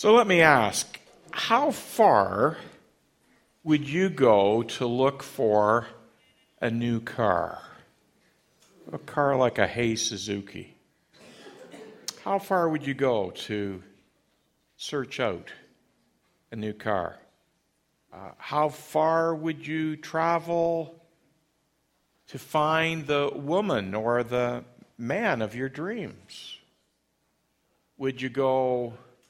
So let me ask, how far would you go to look for a new car? A car like a Hey Suzuki. How far would you go to search out a new car? How far would you travel to find the woman or the man of your dreams? Would you go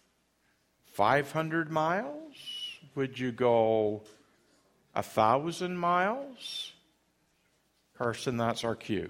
500 miles? Would you go 1,000 miles? Carson, that's our cue.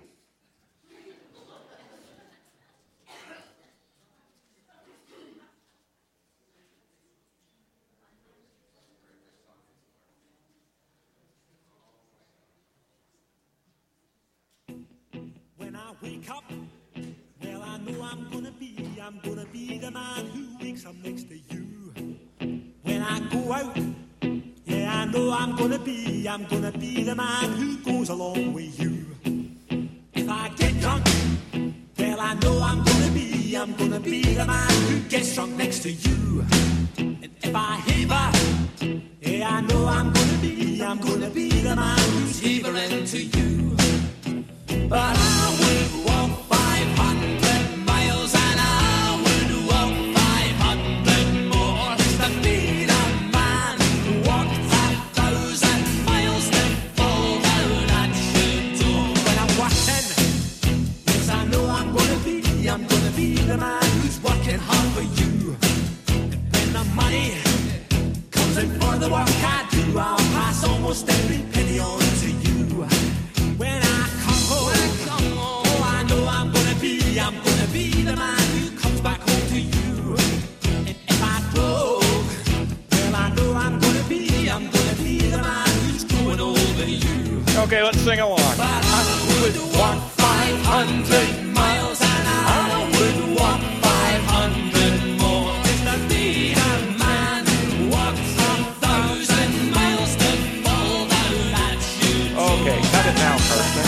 When I wake up, well, I know I'm gonna be the man who wakes up next to you. When I go out, yeah, I know I'm gonna be the man who goes along with you. If I get drunk, well, I know I'm gonna be the man who gets drunk next to you. And if I haver, yeah, I know I'm gonna be the man who's havering to you. But I would walk 500 miles and I would walk 500 more just to be the man who walked 1,000 miles to fall down at your door. When I'm working, yes, I know I'm gonna be the man who's working hard for you. And when the money comes in for the work I do, I'll pass almost every penny on to you. When I come home, oh, I know I'm gonna be the man who comes back home to you. And if I drove, well, I know I'm gonna be the man who's growing old with you. Okay, let's sing along. But I would walk 500 miles and I would walk 500 more just to be the man who walks 1,000 miles to fall down at you. Okay, cut it now, Carson.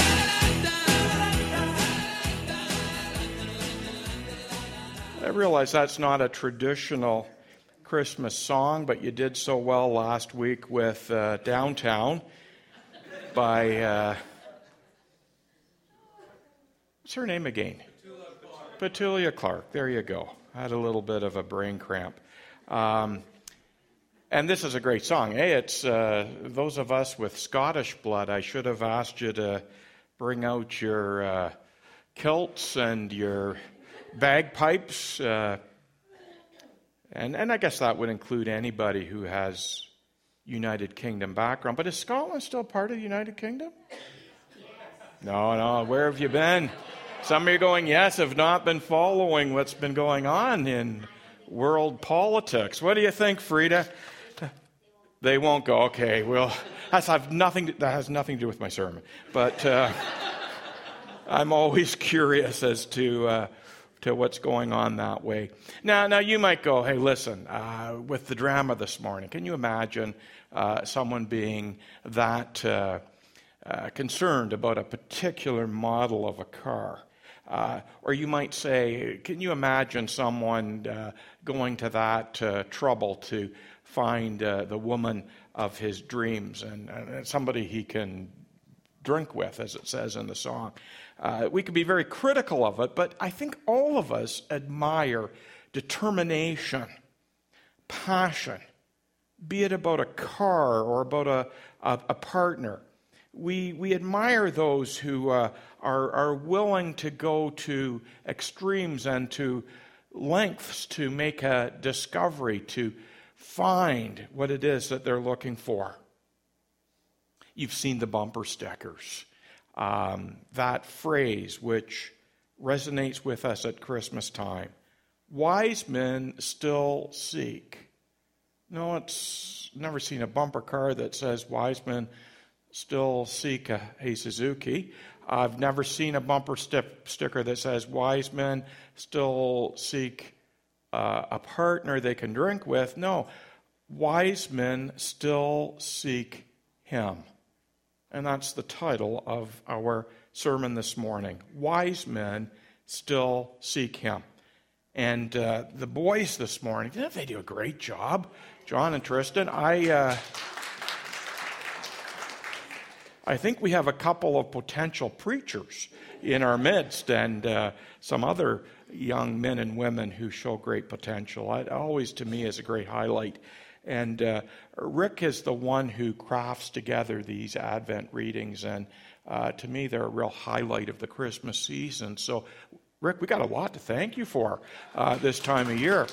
I realize that's not a traditional Christmas song, but you did so well last week with Downtown by, what's her name again? Petulia Clark. There you go. I had a little bit of a brain cramp. And this is a great song. Hey, it's those of us with Scottish blood. I should have asked you to bring out your kilts and your bagpipes. And I guess that would include anybody who has United Kingdom background. But is Scotland still part of the United Kingdom? No. Where have you been? Some of you are going, yes, have not been following what's been going on in world politics. What do you think, Frida? They won't go. Okay, well, that has nothing to do with my sermon. But I'm always curious as to what's going on that way. Now you might go, hey, listen, with the drama this morning, can you imagine someone being that concerned about a particular model of a car? Or you might say, can you imagine someone going to that trouble to find the woman of his dreams and somebody he can drink with, as it says in the song? We can be very critical of it, but I think all of us admire determination, passion, be it about a car or about a partner. We admire those who are willing to go to extremes and to lengths to make a discovery, to find what it is that they're looking for. You've seen the bumper stickers. That phrase which resonates with us at Christmas time. Wise men still seek. No, it's never seen a bumper car that says wise men still seek a Suzuki. I've never seen a bumper sticker that says wise men still seek a partner they can drink with. No, wise men still seek him. And that's the title of our sermon this morning. Wise men still seek him. And the boys this morning, didn't they do a great job? John and Tristan, I think we have a couple of potential preachers in our midst, and some other young men and women who show great potential. It always, to me, is a great highlight. And Rick is the one who crafts together these Advent readings, and to me, they're a real highlight of the Christmas season. So, Rick, we got a lot to thank you for this time of year.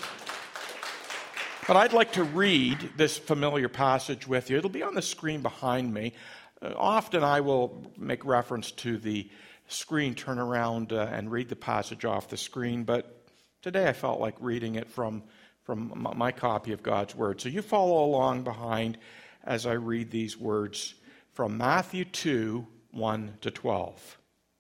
But I'd like to read this familiar passage with you. It'll be on the screen behind me. Often I will make reference to the screen, turn around and read the passage off the screen, but today I felt like reading it from my copy of God's Word. So you follow along behind as I read these words from Matthew 2, 1 to 12.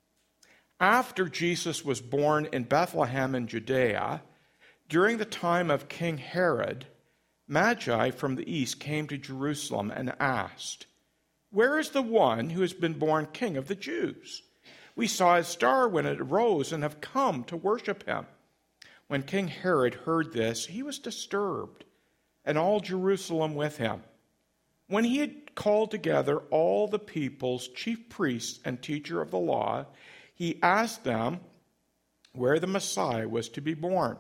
After Jesus was born in Bethlehem in Judea, during the time of King Herod, Magi from the east came to Jerusalem and asked, "Where is the one who has been born King of the Jews? We saw his star when it arose and have come to worship him." When King Herod heard this, he was disturbed, and all Jerusalem with him. When he had called together all the people's chief priests and teacher of the law, he asked them where the Messiah was to be born.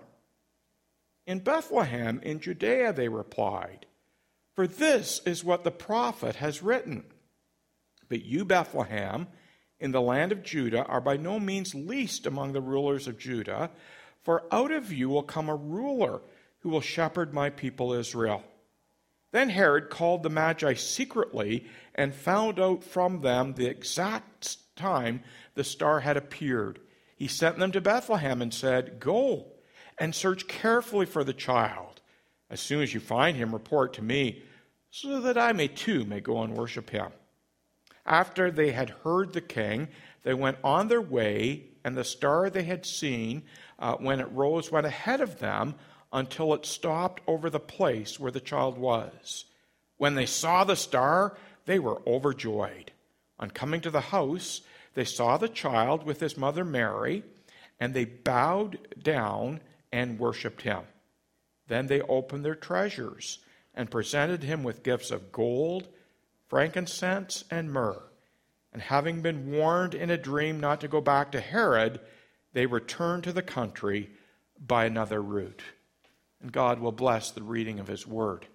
"In Bethlehem in Judea," they replied, "for this is what the prophet has written. But you, Bethlehem, in the land of Judah, are by no means least among the rulers of Judah, for out of you will come a ruler who will shepherd my people Israel." Then Herod called the Magi secretly and found out from them the exact time the star had appeared. He sent them to Bethlehem and said, "Go and search carefully for the child. As soon as you find him, report to me, so that I too may go and worship him." After they had heard the king, they went on their way, and the star they had seen when it rose went ahead of them until it stopped over the place where the child was. When they saw the star, they were overjoyed. On coming to the house, they saw the child with his mother Mary, and they bowed down and worshipped him. Then they opened their treasures and presented him with gifts of gold, frankincense, and myrrh. And having been warned in a dream not to go back to Herod, they returned to the country by another route. And God will bless the reading of his word.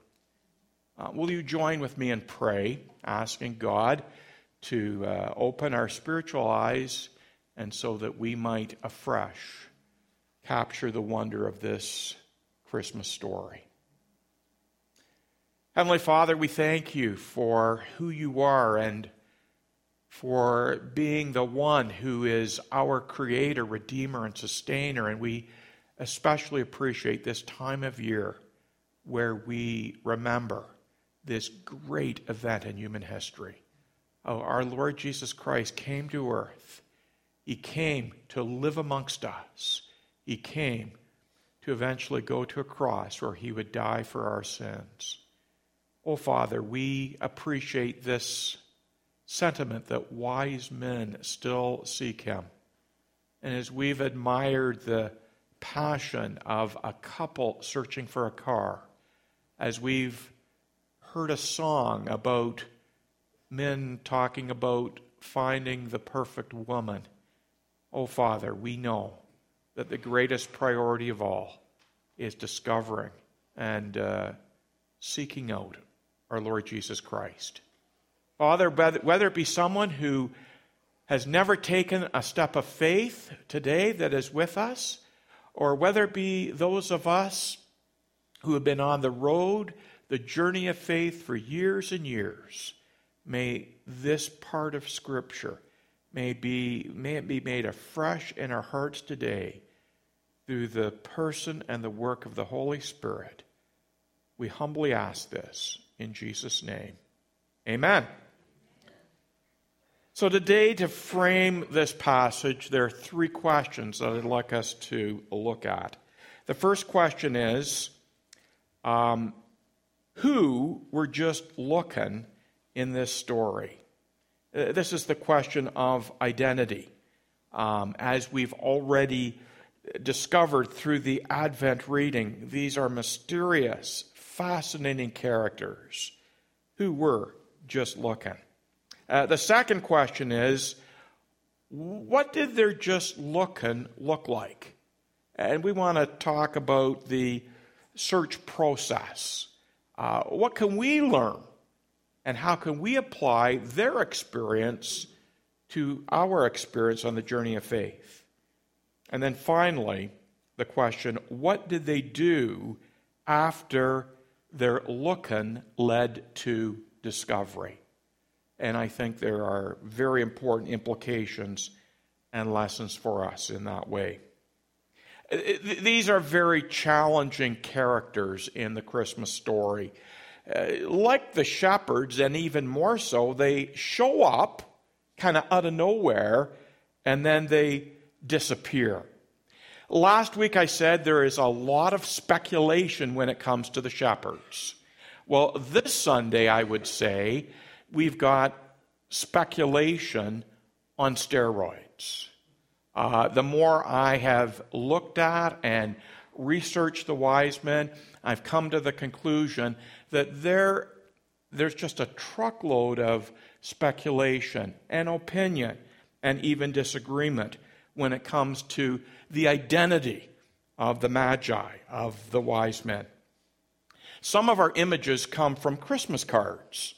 Will you join with me and pray, asking God to open our spiritual eyes, and so that we might afresh capture the wonder of this Christmas story. Heavenly Father, we thank you for who you are and for being the one who is our creator, redeemer, and sustainer. And we especially appreciate this time of year where we remember this great event in human history. Oh, our Lord Jesus Christ came to earth. He came to live amongst us. He came to eventually go to a cross where he would die for our sins. Oh, Father, we appreciate this sentiment that wise men still seek him. And as we've admired the passion of a couple searching for a car, as we've heard a song about men talking about finding the perfect woman, oh, Father, we know that the greatest priority of all is discovering and seeking out our Lord Jesus Christ. Father, whether it be someone who has never taken a step of faith today that is with us, or whether it be those of us who have been on the road, the journey of faith for years and years, may this part of Scripture, may it be made afresh in our hearts today through the person and the work of the Holy Spirit. We humbly ask this in Jesus' name. Amen. So today, to frame this passage, there are three questions that I'd like us to look at. The first question is, who we're just looking in this story? This is the question of identity. As we've already discovered through the Advent reading. These are mysterious, fascinating characters who were just looking. The second question is, what did their just looking look like? And we want to talk about the search process. What can we learn? And how can we apply their experience to our experience on the journey of faith? And then finally, the question, what did they do after their looking led to discovery? And I think there are very important implications and lessons for us in that way. These are very challenging characters in the Christmas story. Like the shepherds, and even more so, they show up kind of out of nowhere, and then they disappear. Last week I said there is a lot of speculation when it comes to the shepherds. Well, this Sunday I would say we've got speculation on steroids. The more I have looked at and researched the wise men, I've come to the conclusion that there's just a truckload of speculation and opinion and even disagreement when it comes to the identity of the Magi, of the wise men. Some of our images come from Christmas cards.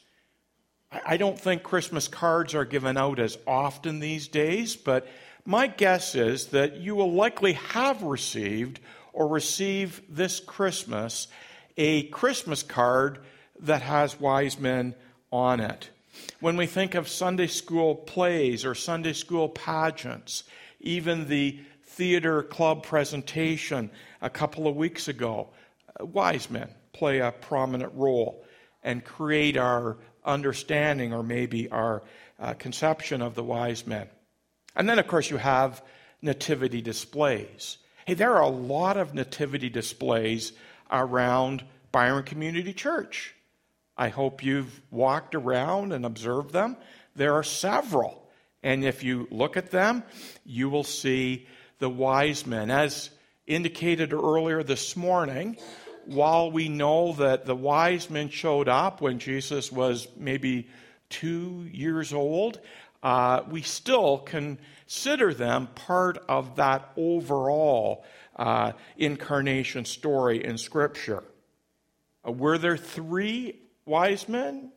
I don't think Christmas cards are given out as often these days, but my guess is that you will likely have received or receive this Christmas a Christmas card that has wise men on it. When we think of Sunday school plays or Sunday school pageants, even the theater club presentation a couple of weeks ago, wise men play a prominent role and create our understanding or maybe our conception of the wise men. And then, of course, you have nativity displays. Hey, there are a lot of nativity displays around Byron Community Church. I hope you've walked around and observed them. There are several. And if you look at them, you will see the wise men. As indicated earlier this morning, while we know that the wise men showed up when Jesus was maybe 2 years old, we still consider them part of that overall incarnation story in Scripture. Were there 3 wise men?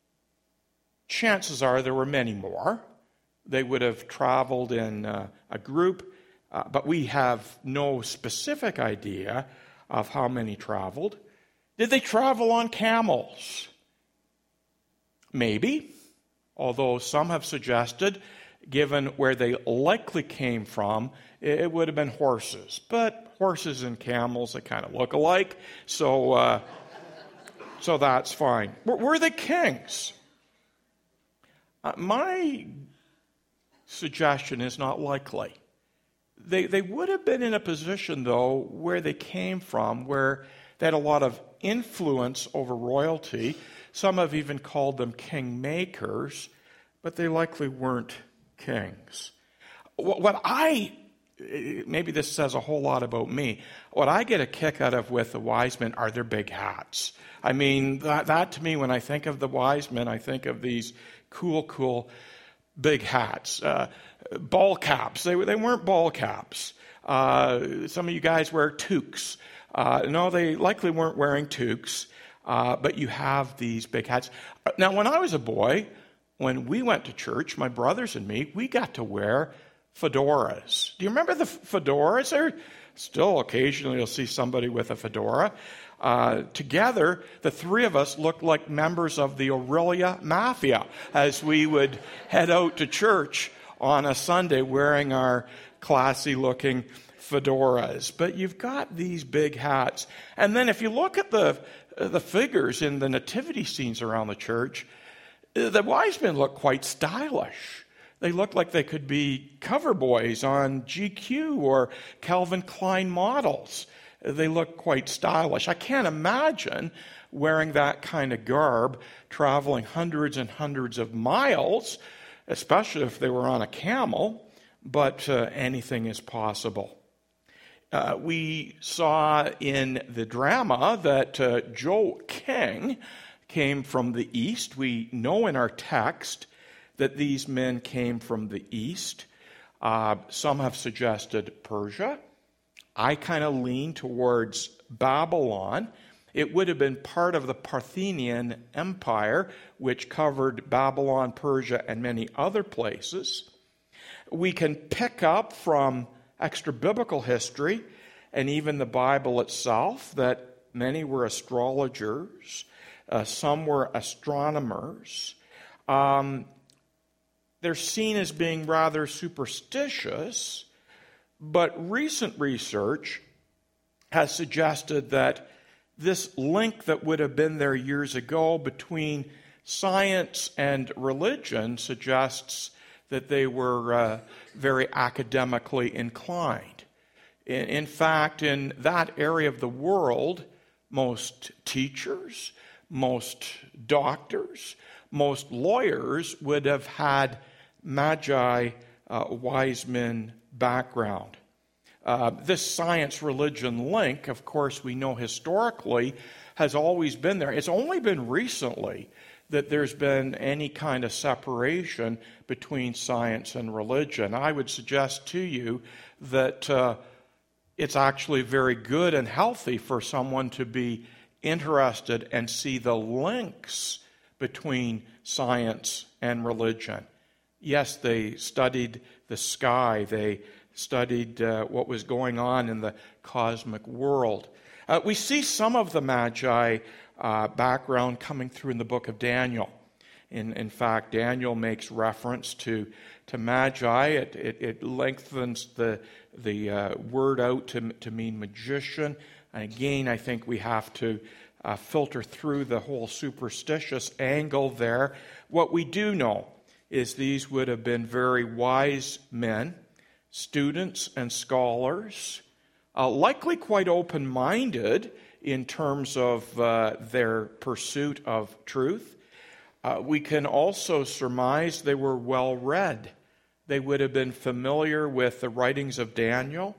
Chances are there were many more. They would have traveled in a group, but we have no specific idea of how many traveled. Did they travel on camels? Maybe, although some have suggested, given where they likely came from, it would have been horses. But horses and camels, they kind of look alike, so that's fine. Were they kings? My suggestion is not likely. They would have been in a position, though, where they came from, where they had a lot of influence over royalty. Some have even called them kingmakers, but they likely weren't kings. Maybe this says a whole lot about me. What I get a kick out of with the wise men are their big hats. I mean, that to me, when I think of the wise men, I think of these cool big hats. Ball caps. They weren't ball caps. Some of you guys wear toques. No, they likely weren't wearing toques, but you have these big hats. Now, when I was a boy, when we went to church, my brothers and me, we got to wear fedoras. Do you remember the fedoras? Still, occasionally you'll see somebody with a fedora. Together, the 3 of us looked like members of the Aurelia Mafia as we would head out to church on a Sunday wearing our classy-looking fedoras. But you've got these big hats. And then if you look at the figures in the nativity scenes around the church, the wise men look quite stylish. They look like they could be cover boys on GQ or Calvin Klein models. They look quite stylish. I can't imagine wearing that kind of garb, traveling hundreds and hundreds of miles, especially if they were on a camel, but anything is possible. We saw in the drama that Joe King came from the east. We know in our text that these men came from the east. Some have suggested Persia. I kind of lean towards Babylon. It would have been part of the Parthian Empire, which covered Babylon, Persia, and many other places. We can pick up from extra-biblical history and even the Bible itself that many were astrologers, some were astronomers. They're seen as being rather superstitious, but recent research has suggested that this link that would have been there years ago between science and religion suggests that they were very academically inclined. In fact, in that area of the world, most teachers, most doctors, most lawyers would have had magi, wise men background. This science-religion link, of course, we know historically has always been there. It's only been recently that there's been any kind of separation between science and religion. I would suggest to you that it's actually very good and healthy for someone to be interested and see the links between science and religion. Yes, they studied the sky. They studied what was going on in the cosmic world. We see some of the Magi background coming through in the book of Daniel. In fact, Daniel makes reference to Magi. It lengthens the word out to mean magician. And again, I think we have to filter through the whole superstitious angle there. What we do know is these would have been very wise men, students and scholars, likely quite open-minded in terms of their pursuit of truth. We can also surmise they were well-read. They would have been familiar with the writings of Daniel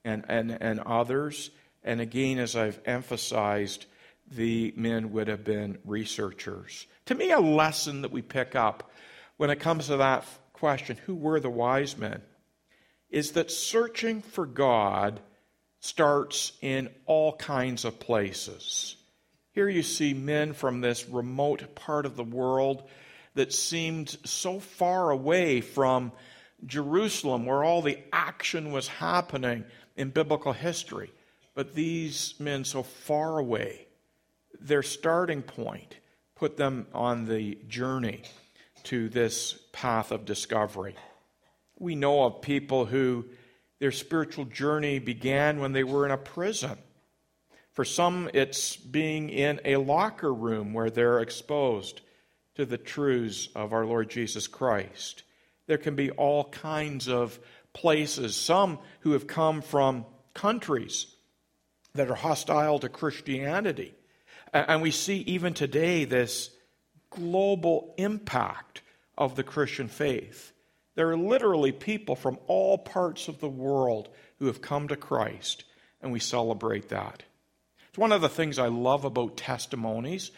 and others. And again, as I've emphasized, the men would have been researchers. To me, a lesson that we pick up when it comes to that question, who were the wise men, is that searching for God starts in all kinds of places. Here you see men from this remote part of the world that seemed so far away from Jerusalem, where all the action was happening in biblical history. But these men so far away, their starting point put them on the journey to this path of discovery. We know of people who their spiritual journey began when they were in a prison. For some, it's being in a locker room where they're exposed to the truths of our Lord Jesus Christ. There can be all kinds of places. Some who have come from countries that are hostile to Christianity. And we see even today this global impact of the Christian faith. There are literally people from all parts of the world who have come to Christ, and we celebrate that. It's one of the things I love about testimonies.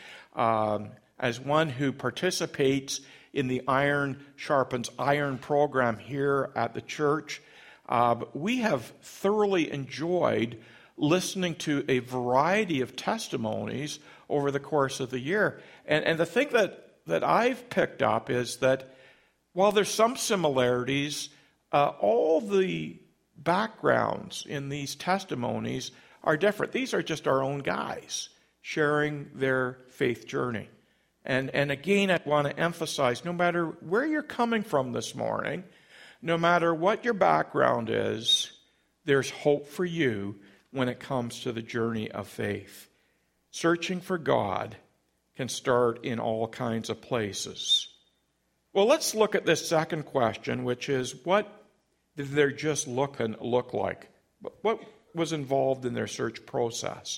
As one who participates in the Iron Sharpens Iron program here at the church, we have thoroughly enjoyed listening to a variety of testimonies over the course of the year. And the thing that I've picked up is that while there's some similarities, all the backgrounds in these testimonies are different. These are just our own guys sharing their faith journey. And again, I want to emphasize, no matter where you're coming from this morning, no matter what your background is, there's hope for you when it comes to the journey of faith. Searching for God can start in all kinds of places. Well, let's look at this second question, which is, what did their just look like? What was involved in their search process?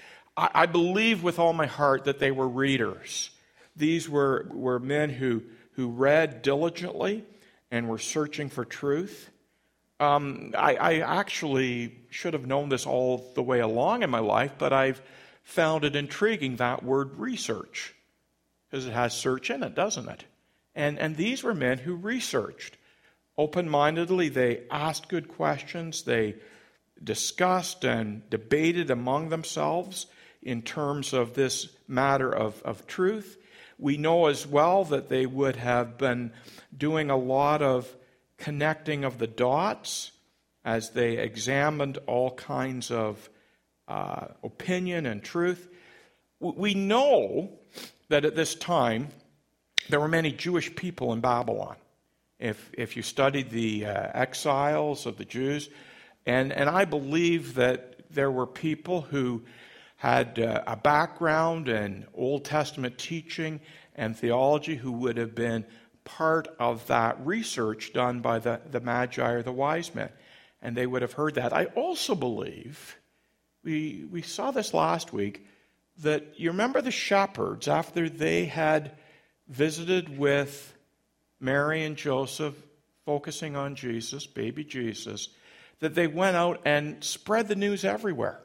I believe with all my heart that they were readers. These were men who read diligently and were searching for truth. I actually should have known this all the way along in my life, but I've found it intriguing, that word research, because it has search in it, doesn't it? And these were men who researched. Open-mindedly, they asked good questions. They discussed and debated among themselves in terms of this matter of truth. We know as well that they would have been doing a lot of connecting of the dots as they examined all kinds of opinion and truth. We know that at this time there were many Jewish people in Babylon. If you studied the exiles of the Jews, and I believe that there were people who had a background in Old Testament teaching and theology who would have been part of that research done by the Magi or the wise men, and they would have heard that. I also believe, we saw this last week, that you remember the shepherds, after they had visited with Mary and Joseph, focusing on Jesus, baby Jesus, that they went out and spread the news everywhere.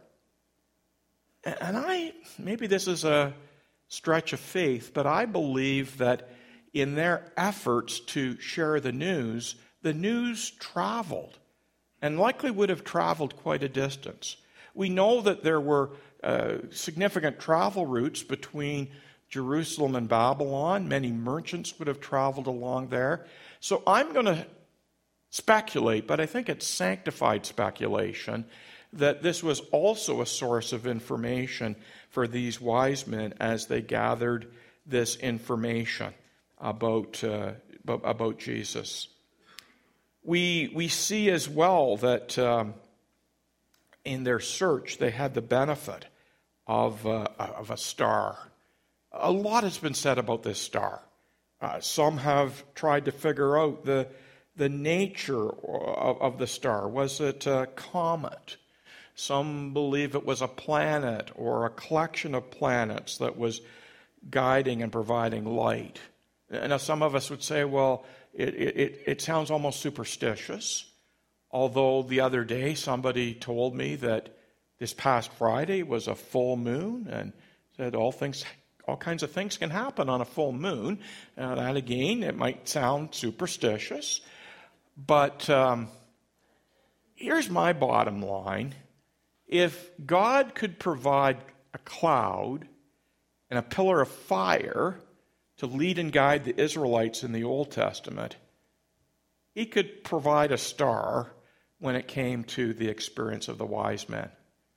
And maybe this is a stretch of faith, but I believe that in their efforts to share the news traveled, and likely would have traveled quite a distance. We know that there were significant travel routes between Jerusalem and Babylon. Many merchants would have traveled along there. So I'm going to speculate, but I think it's sanctified speculation, that this was also a source of information for these wise men as they gathered this information about Jesus. We see as well that in their search they had the benefit of a star. A lot has been said about this star. Some have tried to figure out the nature of the star. Was it a comet? Some believe it was a planet or a collection of planets that was guiding and providing light. Now, some of us would say, well, it sounds almost superstitious. Although the other day somebody told me that this past Friday was a full moon and said all kinds of things can happen on a full moon. That again, it might sound superstitious. But here's my bottom line. If God could provide a cloud and a pillar of fire to lead and guide the Israelites in the Old Testament, He could provide a star when it came to the experience of the wise men.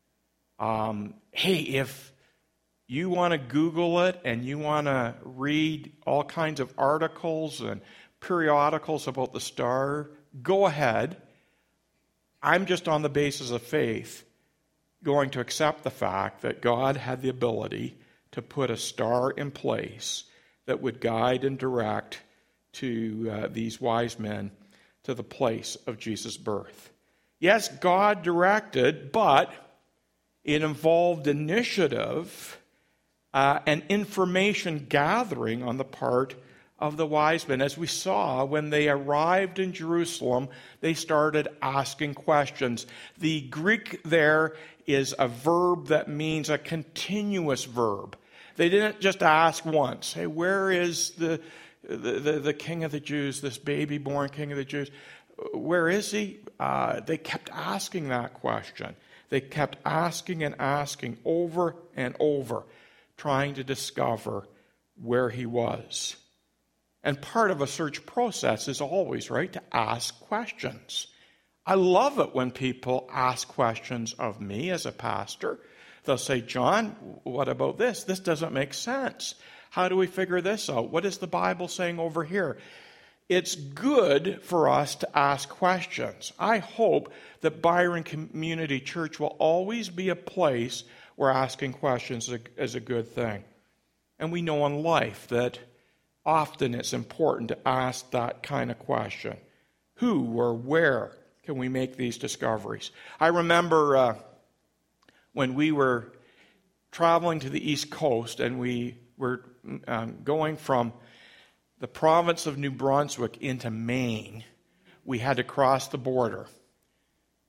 Hey, if you want to Google it and you want to read all kinds of articles and periodicals about the star, go ahead. I'm just on the basis of faith going to accept the fact that God had the ability to put a star in place that would guide and direct to these wise men to the place of Jesus' birth. Yes, God directed, but it involved initiative and information gathering on the part of the wise men. As we saw, when they arrived in Jerusalem, they started asking questions. The Greek there is a verb that means a continuous verb. They didn't just ask once, hey, where is the King of the Jews, this baby born King of the Jews? Where is he? They kept asking that question. They kept asking and asking over and over, trying to discover where he was. And part of a search process is always, right, to ask questions. I love it when people ask questions of me as a pastor. They'll say, John, what about this? This doesn't make sense. How do we figure this out? What is the Bible saying over here? It's good for us to ask questions. I hope that Byron Community Church will always be a place where asking questions is a good thing. And we know in life that often it's important to ask that kind of question. Who or where can we make these discoveries? I remember when we were traveling to the East Coast and we were going from the province of New Brunswick into Maine, we had to cross the border.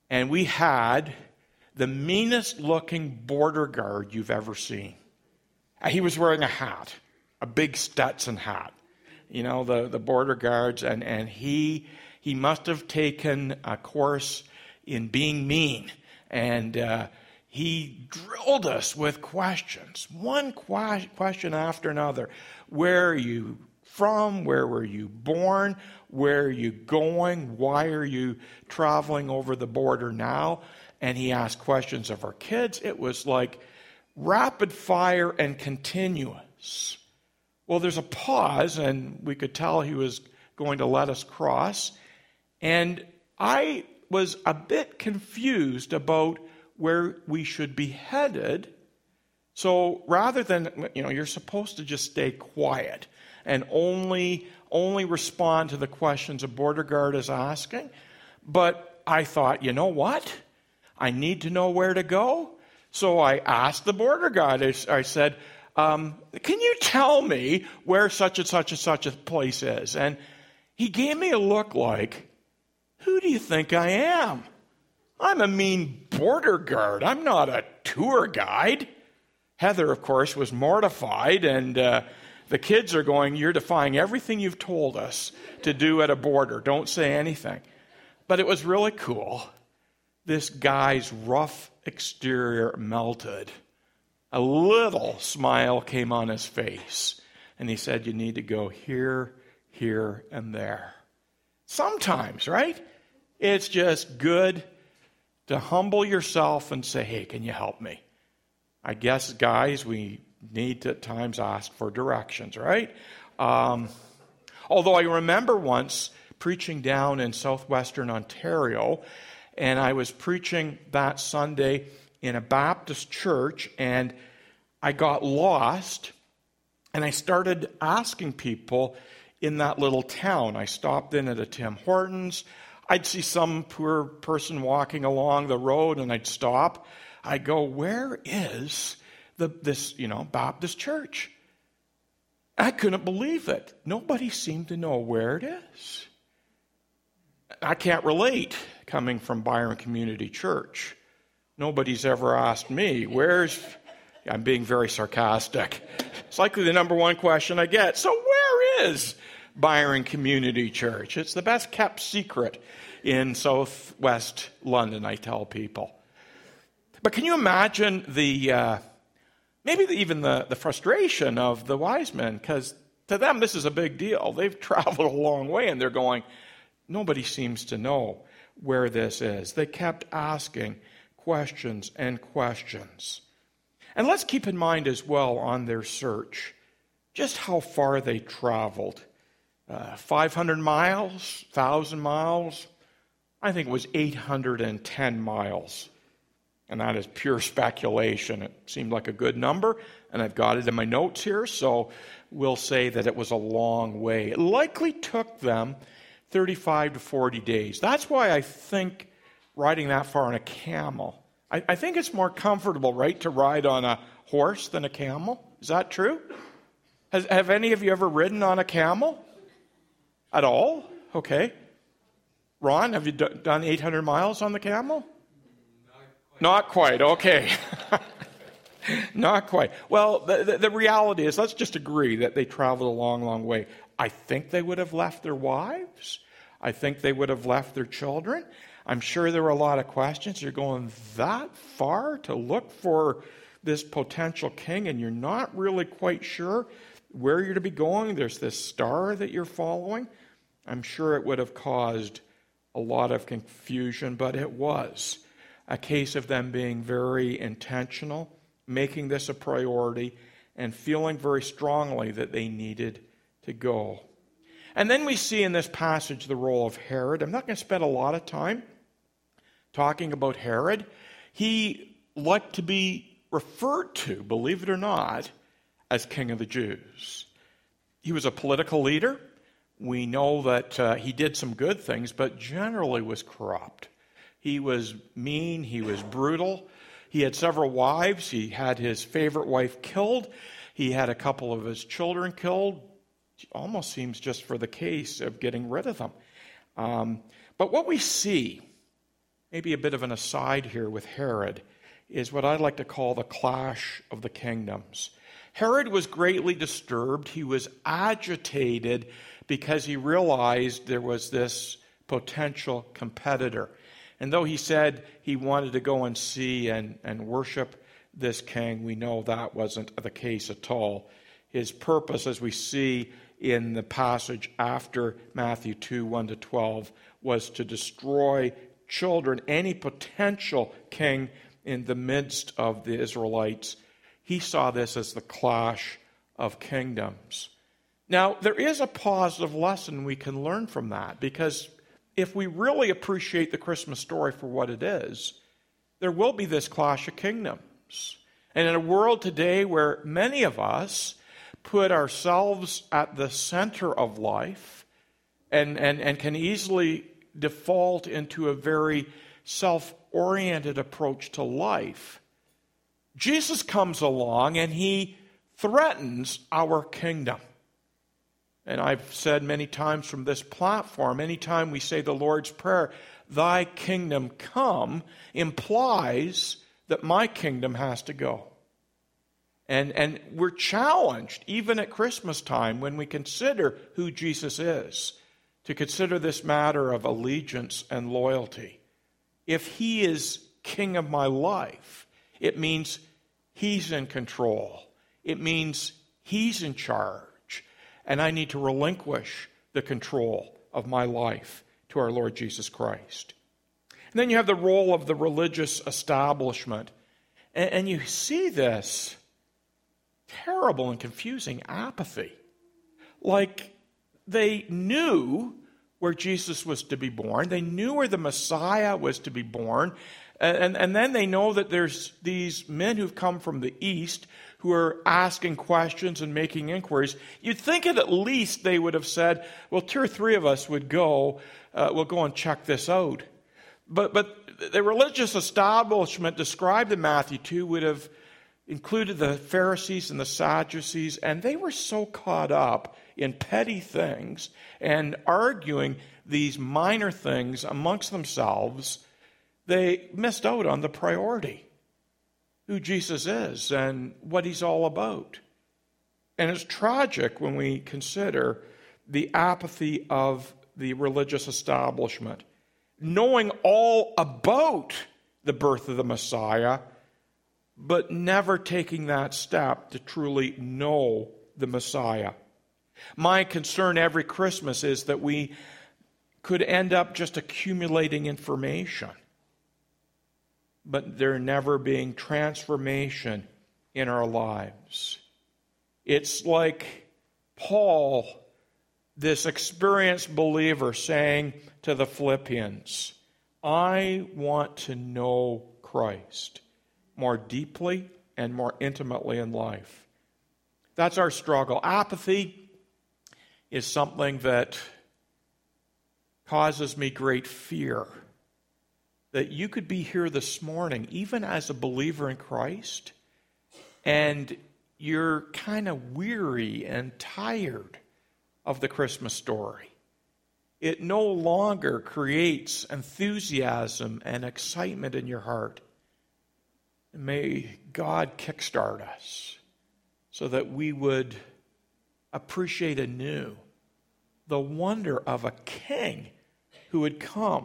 and we had the meanest looking border guard you've ever seen. He was wearing a hat, a big Stetson hat. You know, the border guards, and he must have taken a course in being mean. And he drilled us with questions, one question after another. Where are you from? Where were you born? Where are you going? Why are you traveling over the border now? And he asked questions of our kids. It was like rapid fire and continuous. Well, there's a pause, and we could tell he was going to let us cross. And I was a bit confused about where we should be headed. So rather than, you're supposed to just stay quiet and only respond to the questions a border guard is asking. But I thought, you know what? I need to know where to go. So I asked the border guard. I said, can you tell me where such and such and such a place is? And he gave me a look like, who do you think I am? I'm a mean border guard. I'm not a tour guide. Heather, of course, was mortified, and the kids are going, you're defying everything you've told us to do at a border. Don't say anything. But it was really cool. This guy's rough exterior melted. A little smile came on his face. And he said, you need to go here, here, and there. Sometimes, right? It's just good to humble yourself and say, hey, can you help me? I guess, guys, we need to at times ask for directions, right? Although I remember once preaching down in southwestern Ontario, and I was preaching that Sunday in a Baptist church, and I got lost, and I started asking people in that little town. I stopped in at a Tim Hortons. I'd see some poor person walking along the road, and I'd stop. I'd go, where is this Baptist church? I couldn't believe it. Nobody seemed to know where it is. I can't relate coming from Byron Community Church. Nobody's ever asked me, I'm being very sarcastic. It's likely the number one question I get. So where is Byron Community Church? It's the best kept secret in southwest London, I tell people. But can you imagine maybe even the frustration of the wise men? Because to them, this is a big deal. They've traveled a long way, and they're going, nobody seems to know where this is. They kept asking questions and questions. And let's keep in mind as well on their search just how far they traveled. 500 miles, 1,000 miles. I think it was 810 miles. And that is pure speculation. It seemed like a good number, and I've got it in my notes here, so we'll say that it was a long way. It likely took them 35 to 40 days. That's why I think riding that far on a camel, I think it's more comfortable, right, to ride on a horse than a camel. Is that true? Have any of you ever ridden on a camel? At all? Okay. Ron, have you done 800 miles on the camel? Not quite. Okay. Not quite. Well, the reality is, let's just agree that they traveled a long, long way. I think they would have left their wives. I think they would have left their children. I'm sure there were a lot of questions. You're going that far to look for this potential king, and you're not really quite sure where you're to be going. There's this star that you're following. I'm sure it would have caused a lot of confusion, but it was a case of them being very intentional, making this a priority, and feeling very strongly that they needed to go. And then we see in this passage the role of Herod. I'm not going to spend a lot of time talking about Herod. He liked to be referred to, believe it or not, as King of the Jews. He was a political leader. We know that he did some good things, but generally was corrupt. He was mean. He was brutal. He had several wives. He had his favorite wife killed. He had a couple of his children killed. Almost seems just for the case of getting rid of them. But what we see maybe a bit of an aside here with Herod, is what I'd like to call the clash of the kingdoms. Herod was greatly disturbed. He was agitated because he realized there was this potential competitor. And though he said he wanted to go and see and worship this king, we know that wasn't the case at all. His purpose, as we see in the passage after Matthew 2, 1-12, was to destroy children, any potential king in the midst of the Israelites. He saw this as the clash of kingdoms. Now, there is a positive lesson we can learn from that, because if we really appreciate the Christmas story for what it is, there will be this clash of kingdoms. And in a world today where many of us put ourselves at the center of life and can easily default into a very self-oriented approach to life, Jesus comes along and he threatens our kingdom. And I've said many times from this platform, anytime we say the Lord's Prayer, thy kingdom come, implies that my kingdom has to go. And we're challenged, even at Christmas time, when we consider who Jesus is, to consider this matter of allegiance and loyalty. If he is king of my life, it means he's in control. It means he's in charge. And I need to relinquish the control of my life to our Lord Jesus Christ. And then you have the role of the religious establishment. And you see this terrible and confusing apathy. Like, they knew where Jesus was to be born. They knew where the Messiah was to be born. And then they know that there's these men who've come from the east who are asking questions and making inquiries. You'd think at least they would have said, well, 2 or 3 of us would go, we'll go and check this out. But the religious establishment described in Matthew 2 would have included the Pharisees and the Sadducees, and they were so caught up in petty things and arguing these minor things amongst themselves, they missed out on the priority, who Jesus is and what he's all about. And it's tragic when we consider the apathy of the religious establishment, knowing all about the birth of the Messiah, but never taking that step to truly know the Messiah. My concern every Christmas is that we could end up just accumulating information, but there never being transformation in our lives. It's like Paul, this experienced believer, saying to the Philippians, I want to know Christ more deeply and more intimately in life. That's our struggle. Apathy is something that causes me great fear. That you could be here this morning, even as a believer in Christ, and you're kind of weary and tired of the Christmas story. It no longer creates enthusiasm and excitement in your heart. May God kickstart us so that we would appreciate anew the wonder of a king who would come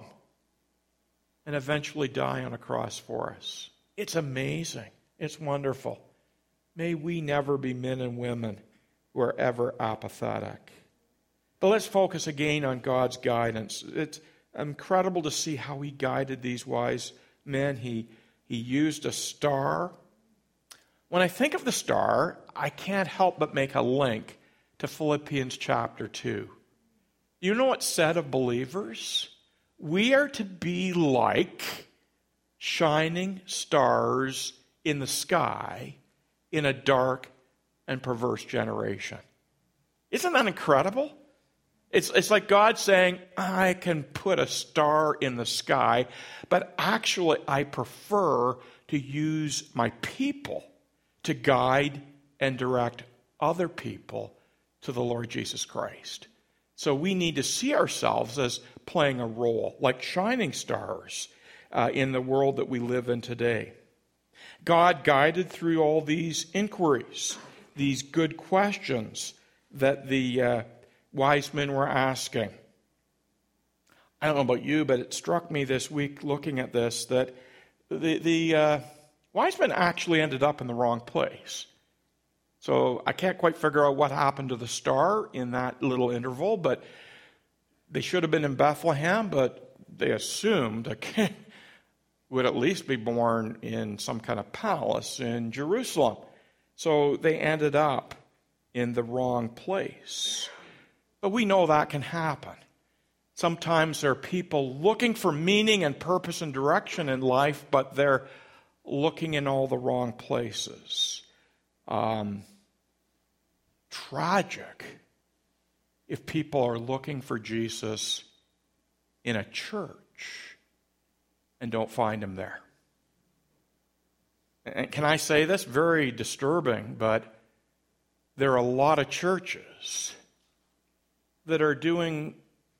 and eventually die on a cross for us. It's amazing. It's wonderful. May we never be men and women who are ever apathetic. But let's focus again on God's guidance. It's incredible to see how he guided these wise men. He used a star. When I think of the star, I can't help but make a link to Philippians chapter 2. You know what's said of believers? We are to be like shining stars in the sky in a dark and perverse generation. Isn't that incredible? It's like God saying, I can put a star in the sky, but actually I prefer to use my people to guide and direct other people to the Lord Jesus Christ. So we need to see ourselves as playing a role, like shining stars. in the world that we live in today. God guided through all these inquiries, these good questions that the wise men were asking. I don't know about you, but it struck me this week looking at this that the wise men actually ended up in the wrong place. So I can't quite figure out what happened to the star in that little interval, but they should have been in Bethlehem, but they assumed a king would at least be born in some kind of palace in Jerusalem. So they ended up in the wrong place. But we know that can happen. Sometimes there are people looking for meaning and purpose and direction in life, but they're looking in all the wrong places. Tragic if people are looking for Jesus in a church and don't find him there. And can I say this? Very disturbing, but there are a lot of churches that are doing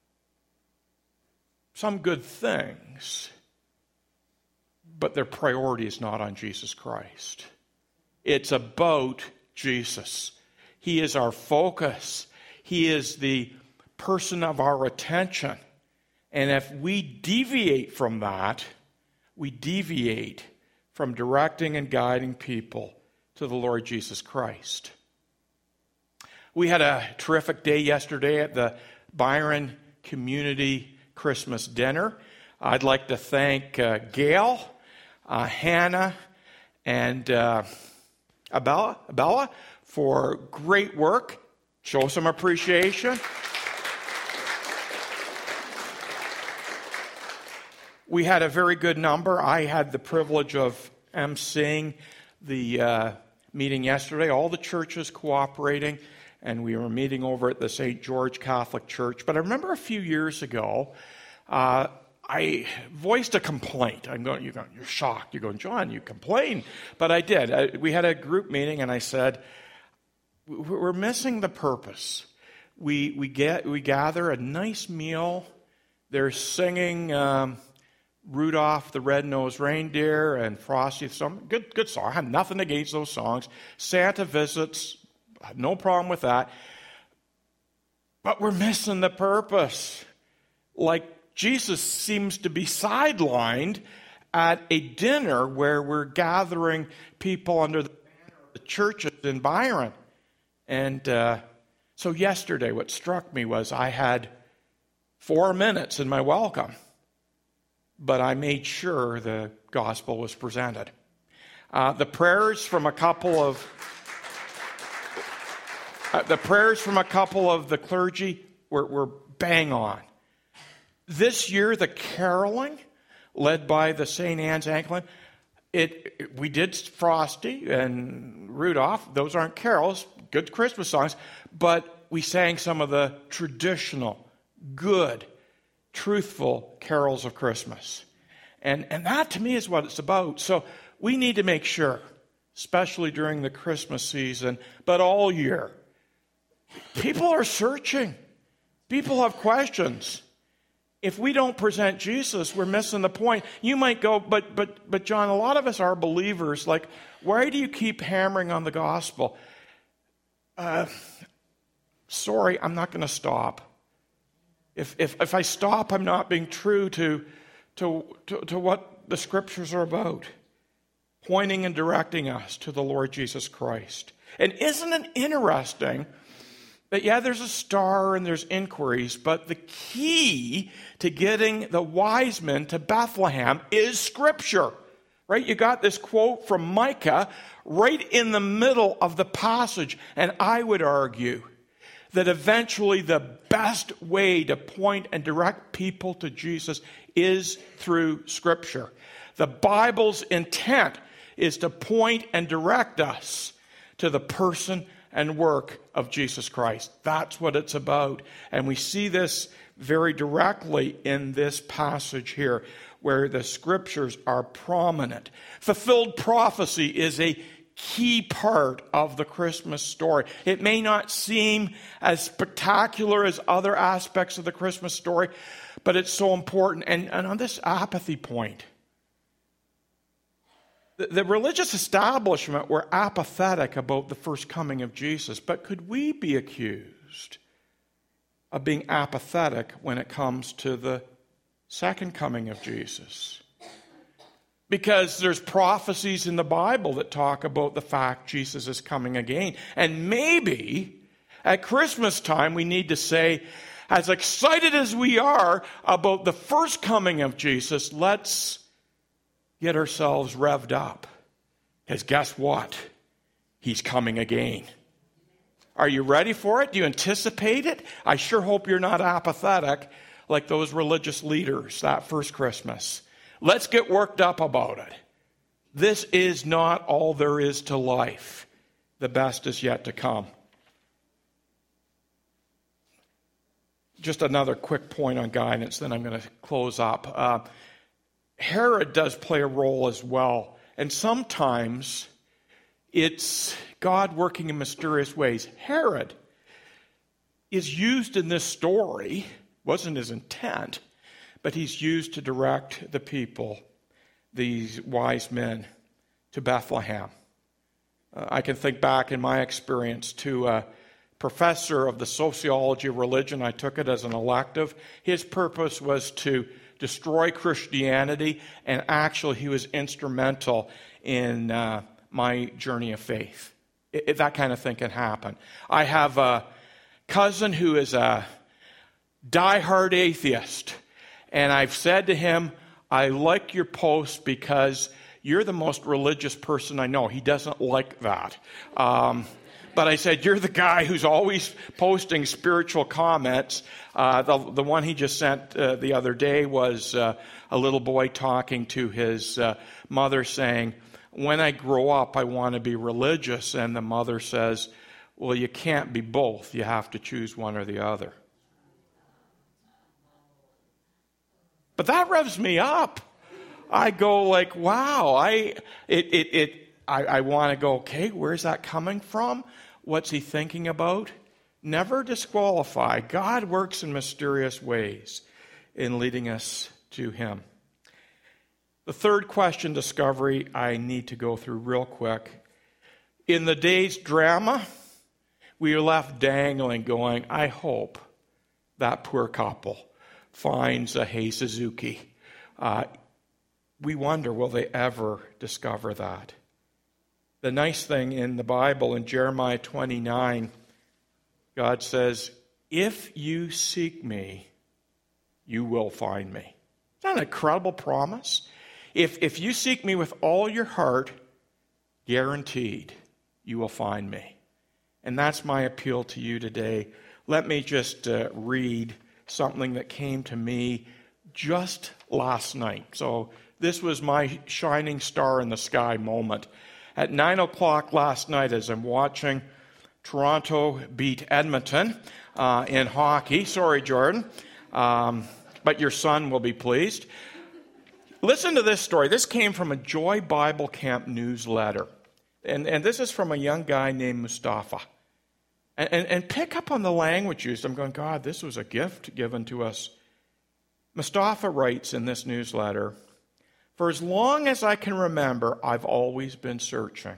some good things, but their priority is not on Jesus Christ. It's about Jesus. He is our focus. He is the person of our attention. And if we deviate from that, we deviate from directing and guiding people to the Lord Jesus Christ. We had a terrific day yesterday at the Byron Community Christmas dinner. I'd like to thank Gail, Hannah, and Abella for great work. Show some appreciation. We had a very good number. I had the privilege of emceeing the meeting yesterday. All the churches cooperating, and we were meeting over at the St. George Catholic Church. But I remember a few years ago, I voiced a complaint. You're shocked. You're going, John, you complain. But I did. We had a group meeting, and I said, we're missing the purpose. We gather a nice meal. They're singing Rudolph the Red-Nosed Reindeer and Frosty, some good song. I have nothing against those songs. Santa visits, no problem with that. But we're missing the purpose. Like Jesus seems to be sidelined at a dinner where we're gathering people under the banner of the churches in Byron. And so yesterday what struck me was I had 4 minutes in my welcome, but I made sure the gospel was presented. The prayers from a couple of the clergy were bang on. This year, the caroling, led by the St. Anne's Anglican, we did Frosty and Rudolph. Those aren't carols, good Christmas songs, but we sang some of the traditional, good, truthful carols of Christmas. And that, to me, is what it's about. So we need to make sure, especially during the Christmas season, but all year, people are searching. People have questions. If we don't present Jesus, we're missing the point. You might go, but John, a lot of us are believers. Like, why do you keep hammering on the gospel? Sorry, I'm not going to stop. If I stop, I'm not being true to what the Scriptures are about, pointing and directing us to the Lord Jesus Christ. And isn't it interesting that, yeah, there's a star and there's inquiries, but the key to getting the wise men to Bethlehem is Scripture, right? You got this quote from Micah right in the middle of the passage, and I would argue that eventually the best way to point and direct people to Jesus is through Scripture. The Bible's intent is to point and direct us to the person and work of Jesus Christ. That's what it's about. And we see this very directly in this passage here, where the Scriptures are prominent. Fulfilled prophecy is a key part of the Christmas story. It may not seem as spectacular as other aspects of the Christmas story, but it's so important. And on this apathy point, The religious establishment were apathetic about the first coming of Jesus, but could we be accused of being apathetic when it comes to the second coming of Jesus? Because there's prophecies in the Bible that talk about the fact Jesus is coming again. And maybe at Christmas time we need to say, as excited as we are about the first coming of Jesus, let's get ourselves revved up. Because guess what? He's coming again. Are you ready for it? Do you anticipate it? I sure hope you're not apathetic like those religious leaders that first Christmas. Let's get worked up about it. This is not all there is to life. The best is yet to come. Just another quick point on guidance, then I'm going to close up. Herod does play a role as well. And sometimes it's God working in mysterious ways. Herod is used in this story, wasn't his intent, but he's used to direct the people, these wise men, to Bethlehem. I can think back in my experience to a professor of the sociology of religion. I took it as an elective. His purpose was to destroy Christianity, and actually he was instrumental in my journey of faith. That kind of thing can happen. I have a cousin who is a diehard atheist, and I've said to him, I like your post because you're the most religious person I know. He doesn't like that. But I said, you're the guy who's always posting spiritual comments. The one he just sent the other day was a little boy talking to his mother saying, when I grow up, I want to be religious. And the mother says, well, you can't be both. You have to choose one or the other. But that revs me up. I go like, wow. I want to go, okay, where's that coming from? What's he thinking about? Never disqualify. God works in mysterious ways in leading us to him. The third question, discovery, I need to go through real quick. In the day's drama, we are left dangling going, I hope that poor couple finds a Hey Suzuki. We wonder, will they ever discover that? The nice thing in the Bible, in Jeremiah 29, God says, if you seek me, you will find me. Isn't that an incredible promise? If you seek me with all your heart, guaranteed, you will find me. And that's my appeal to you today. Let me just read something that came to me just last night. So this was my shining star in the sky moment. At 9 o'clock last night, as I'm watching Toronto beat Edmonton in hockey. Sorry, Jordan, but your son will be pleased. Listen to this story. This came from a Joy Bible Camp newsletter. And this is from a young guy named Mustafa. And pick up on the language used. I'm going, God, this was a gift given to us. Mustafa writes in this newsletter, for as long as I can remember, I've always been searching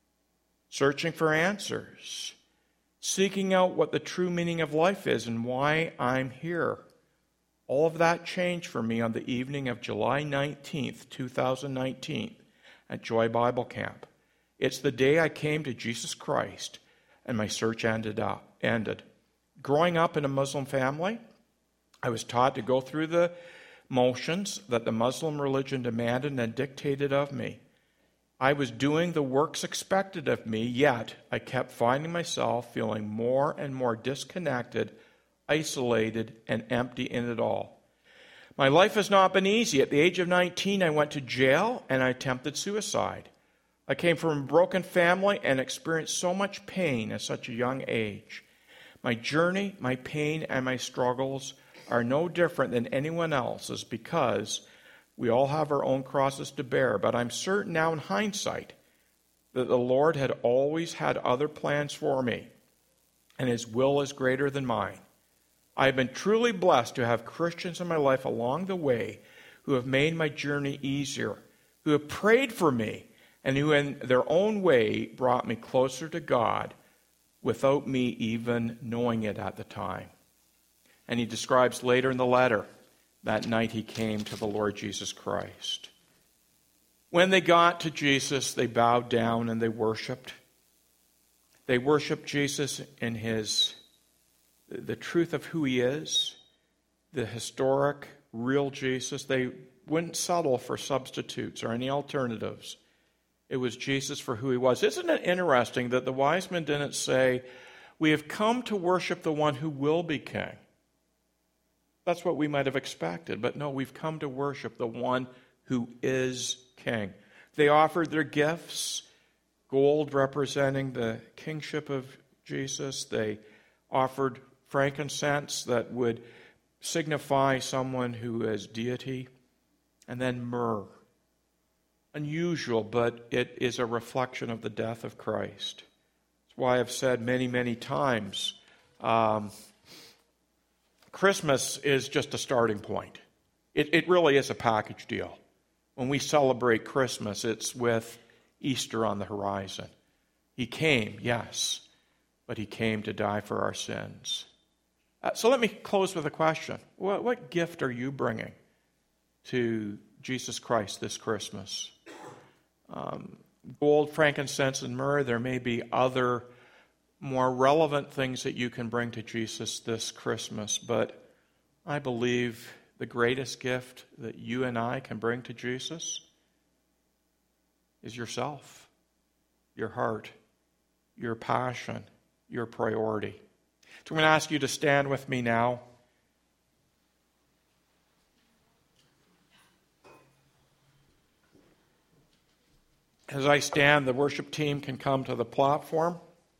for answers, seeking out what the true meaning of life is and why I'm here. All of that changed for me on the evening of July 19th, 2019, at Joy Bible Camp. It's the day I came to Jesus Christ and my search ended. Growing up in a Muslim family, I was taught to go through the motions that the Muslim religion demanded and dictated of me. I was doing the works expected of me, yet I kept finding myself feeling more and more disconnected, isolated, and empty in it all. My life has not been easy. At the age of 19, I went to jail and I attempted suicide. I came from a broken family and experienced so much pain at such a young age. My journey, my pain, and my struggles are no different than anyone else's because we all have our own crosses to bear. But I'm certain now in hindsight that the Lord had always had other plans for me, and his will is greater than mine. I have been truly blessed to have Christians in my life along the way who have made my journey easier, who have prayed for me and who in their own way brought me closer to God without me even knowing it at the time. And he describes later in the letter that night he came to the Lord Jesus Christ. When they got to Jesus, they bowed down and they worshiped. They worshiped Jesus in the truth of who he is, the historic, real Jesus. They wouldn't settle for substitutes or any alternatives. It was Jesus for who he was. Isn't it interesting that the wise men didn't say, "We have come to worship the one who will be king"? That's what we might have expected. But no, we've come to worship the one who is king. They offered their gifts, gold representing the kingship of Jesus. They offered frankincense that would signify someone who is deity. And then myrrh. Unusual, but it is a reflection of the death of Christ. That's why I've said many, many times, Christmas is just a starting point. It really is a package deal. When we celebrate Christmas, it's with Easter on the horizon. He came, yes, but he came to die for our sins. So let me close with a question. What gift are you bringing to Jesus Christ this Christmas? Gold, frankincense, and myrrh. There may be other more relevant things that you can bring to Jesus this Christmas, but I believe the greatest gift that you and I can bring to Jesus is yourself, your heart, your passion, your priority. So I'm going to ask you to stand with me now. As I stand, the worship team can come to the platform.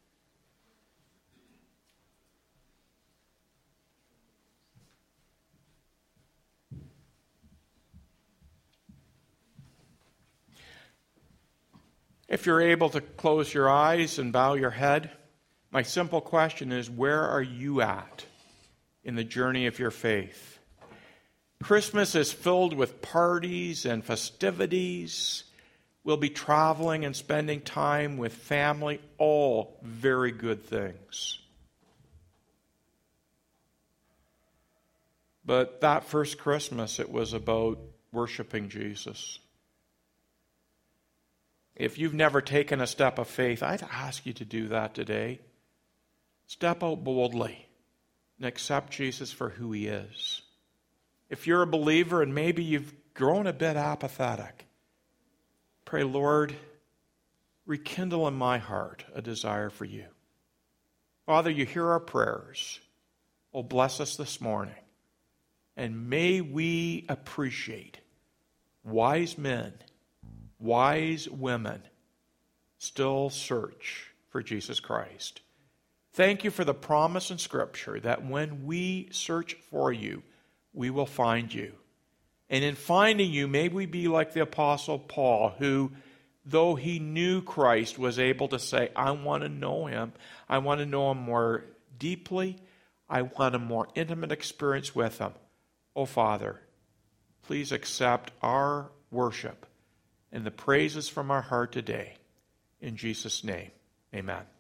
If you're able to close your eyes and bow your head, my simple question is, where are you at in the journey of your faith? Christmas is filled with parties and festivities. We'll be traveling and spending time with family, all very good things. But that first Christmas, it was about worshiping Jesus. If you've never taken a step of faith, I'd ask you to do that today. Step out boldly and accept Jesus for who he is. If you're a believer and maybe you've grown a bit apathetic, pray, Lord, rekindle in my heart a desire for you. Father, you hear our prayers. Oh, bless us this morning. And may we appreciate wise men, wise women still search for Jesus Christ. Thank you for the promise in Scripture that when we search for you, we will find you. And in finding you, may we be like the Apostle Paul, who, though he knew Christ, was able to say, I want to know him. I want to know him more deeply. I want a more intimate experience with him. Oh, Father, please accept our worship and the praises from our heart today. In Jesus' name, amen.